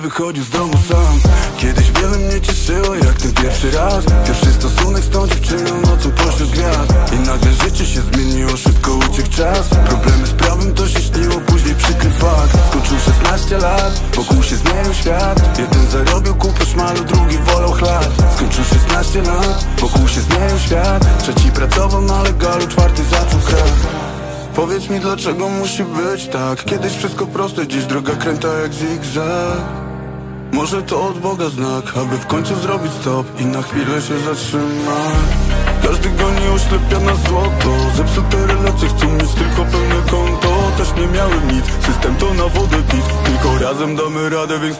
Wychodził z domu sam. Kiedyś wiele mnie cieszyło jak ten pierwszy raz. Pierwszy stosunek z tą dziewczyną nocą pośród gwiazd. I nagle życie się zmieniło, szybko uciekł czas. Problemy z prawem to się śniło, później przykry fakt. Skończył 16 lat, wokół się zmienił świat. Jeden zarobił kupę szmalu, drugi wolał chlad. Skończył 16 lat, wokół się zmienił świat. Trzeci pracował na legalu, czwarty zaczął krach. Powiedz mi dlaczego musi być tak. Kiedyś wszystko proste, dziś droga kręta jak zigzag. Może to od Boga znak, aby w końcu zrobić stop i na chwilę się zatrzymać. Każdy goni oślepia na złoto. Zepsute relacje chcą mieć tylko pełne konto. Też nie miałem nic, system to na wodę pis. Tylko razem damy radę, więc